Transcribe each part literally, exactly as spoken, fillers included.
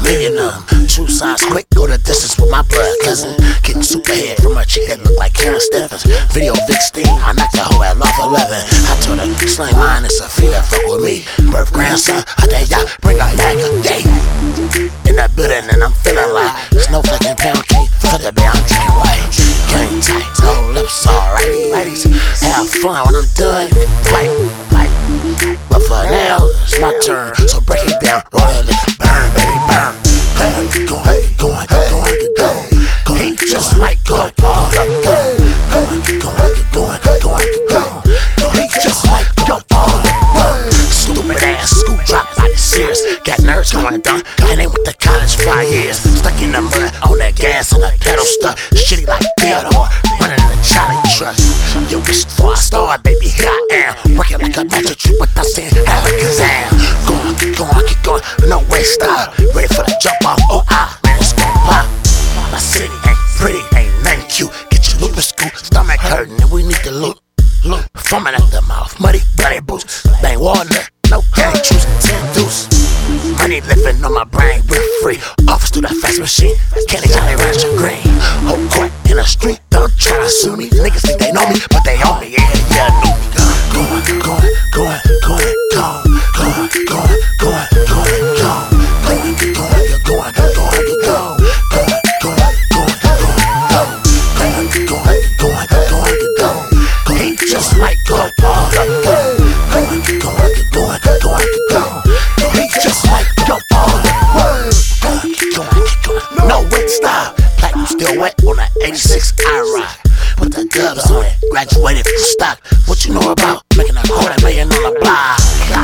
million of them. True size quick, go the distance with my blood cousin. Getting super head from a chick that look like Karen Steffens. Video Vic Steen, I knocked the hoe at Loft eleven. I told her, slang mine and Sophia, fuck with me. Birth grandson, I tell ya, bring a Yaga, yeah. In that building and I'm feeling like snowflake and pound cake. Fuck the band, I'm drinking white. Game tight, whole lips alright, ladies. Have fun when I'm done. Fight, fight. But for now, it's my turn. So break it down, roll it, burn, baby, burn. Going, going, going, going, going. Going just like go, go, go, go. Going, going, going, going, going. Going just like go, go, go. Stupid ass school drop by the Sears. Got nerves going down, and they went to college five years. Stuck in the mud, on that gas and the pedal stuck. Shitty like Theodore, running in the Charlie truck. Yo, this before I start, baby, here I am. Working like a magic trick without saying Alakazam. Going, keep going, keep going, no way stop. Ready for the jump off, oh ah, man, it's gon' pop. My city ain't pretty, ain't nothing cute. Get your lupus scoop, stomach hurting, and we need to loot. Look, foaming at the mouth, muddy, bloody boots. Bang walnut, no gang truce, ten deuce. Money living on my brain, we're free. Office through that fax machine, candy Johnny Rancher Green. Whole court in the street, don't try to sue me. Niggas think they know me, but they own me, yeah, yeah, know me. Going, going, going, going, going, going, going, going, going, going, going, going, you're going, you're going, you're going, going, going, going, going, going, going, going, going, you're going, going, just like go, go, go, go, going, going, going, going, going, going, going, just like go, go, going, going, going, no wait, stop. Platinum still wet on that eighty-six I rock. Put the dubs on it, graduated from stock. What you know about making a quarter million on the block?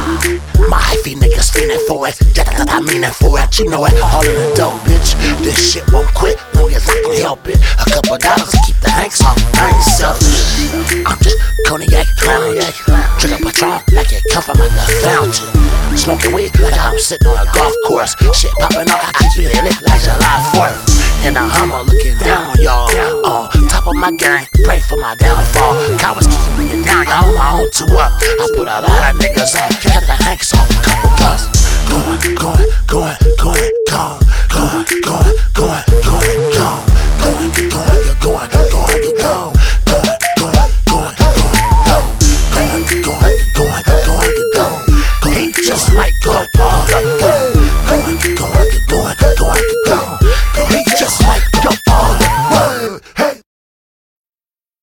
My hyphy niggas feeling for it. I mean that for it, you know it. All in the dope, bitch. This shit won't quit, long as I can help it. A couple dollars to keep the hanks off. I ain't selfish. I'm just cognac, cognac. Drink a Patron like it come from the fountain. Smoking weed like I'm sitting on a golf course. Shit popping off, I keep it lit like July fourth. And a Hummer looking down on y'all. On top of my gang, pray for my downfall. Cowards keep me down, y'all on my own two up. I put a lot of niggas on, kept the hanks off, couple guns. Going, going, going, going, going, going, going, going.